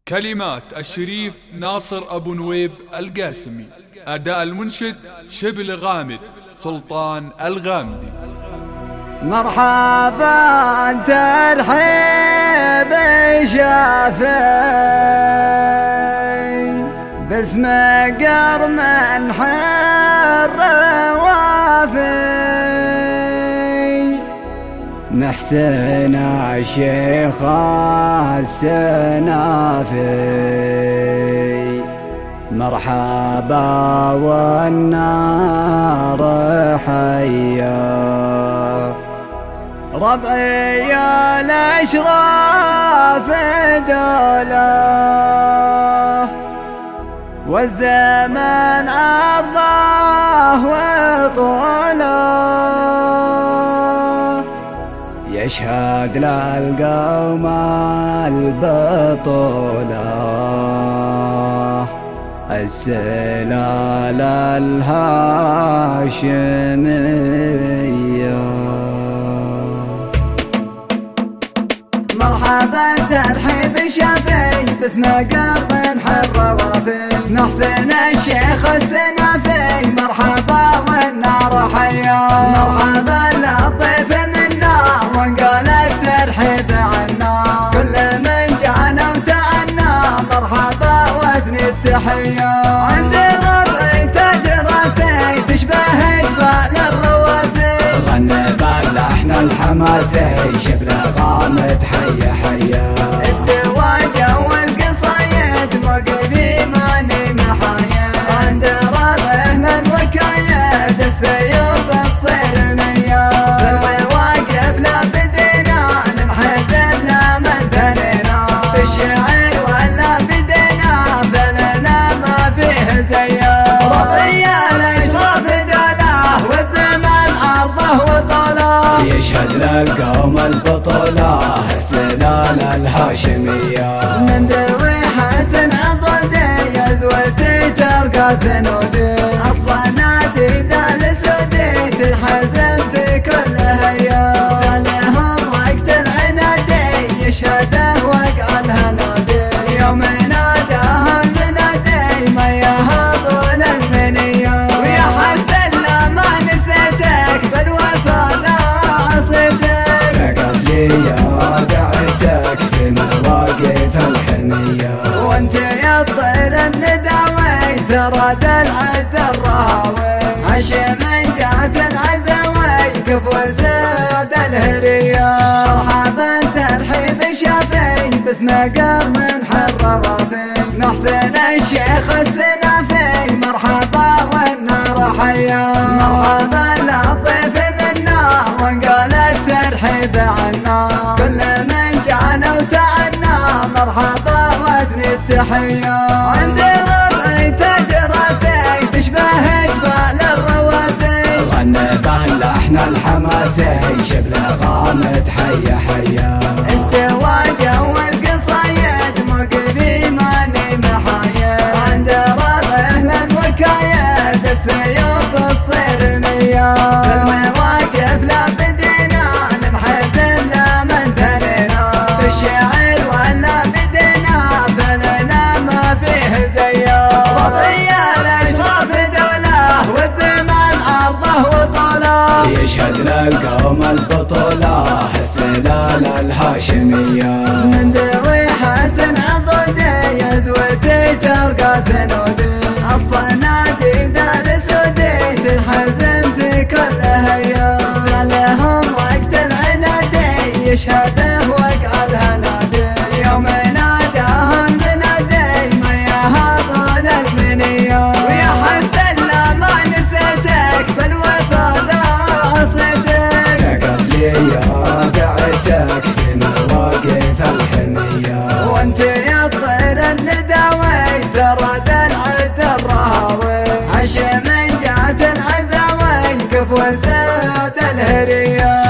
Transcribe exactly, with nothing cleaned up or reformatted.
كلمات الشريف ناصر أبو نويب القاسمي. أداء المنشد شبل غامد سلطان الغامدي. مرحبا ترحيب شافي باسم قرم حر وافي محسن الشيخ السنافي مرحبا والنار حيا ربعي الأشراف دوله والزمن عرضه وطوله يشهد للقوم البطولة السلال الهاشمية. مرحبا ترحيب شافي باسم قرب حر وافي محسن الشيخ السنافي مرحبا والنار حيا مرحبا للضيف منا وانقال الترحيب عنا كل من جانا وتأنى مرحبا واثني التحية عندي ربعي تاج راسي تشبه جبال الرواسي غني باللحن الحماسي شبل غامد حيا حيا استوى جو القصايد موقفي ماني محايا عند ربعي للوكايد السيوف الصير ميا ذوي واقف لا بدينا ننحزن لا من ثنينا في الشعر ولا بدينا فلنا ما فيه زيا رضي الاشراف دوله والزمان عرضه وطوله يشهد للقوم البطولة السلال الهاشمية من ذوي حسن عضدي يزوتي ترقى سنودي الصناديد السودي تنحزن في كل هيا ثانيهم وقت العنادي يشهده وقع الهنادي يوم ناداه المنادي ما يهابون المنية ويا حسن لا ما نسيتك بالوفا لا عصيتك تقف لي يا دعتك في مواقف الحمية وانت يا الطير النداوي ترى دلعة الرهاوي عشي من جهة العزاوي كفو زاد الهرية مرحبا ترحيب شافي باسم قرم حر وافي محسن الشيخ السنافي مرحبا والنار حيا مرحبا للضيف منا وانقال الترحيب عنا كل من جانا وتأنى مرحبا واثني التحية عندي ربعي تاج راسي تشبه جبال الرواسي غني باللحن الحماسي شبل غامد حيا حيا استوى جو القصايد موقفي ماني محايا عند ربعي للوكايد السيوف الصير ميا في المواقف لا بدينا ننحزن لا من ثنينا في الشعر ولا بدينا فلنا ما فيه زيا رضي الاشراف دوله والزمان عرضه وطوله يشهد للقوم البطولة السلال الهاشمية من ذوي حسن عضدي يزوتي ترقى سنودي الصناديد السودي تنحزن في كل هيا فلهم وقت العنادي يشهده وقع الهنادي يوم ناداه المنادي ما يهابون المنية ويا حسن لا ما نسيتك بالوفا ذا عصيتك تقف لي يا دعتك في مواقف الحمية وانت يا الطير النداوي ترى دلعة الرهاوي عشي من جهة العزاوي كفو زاد الهرية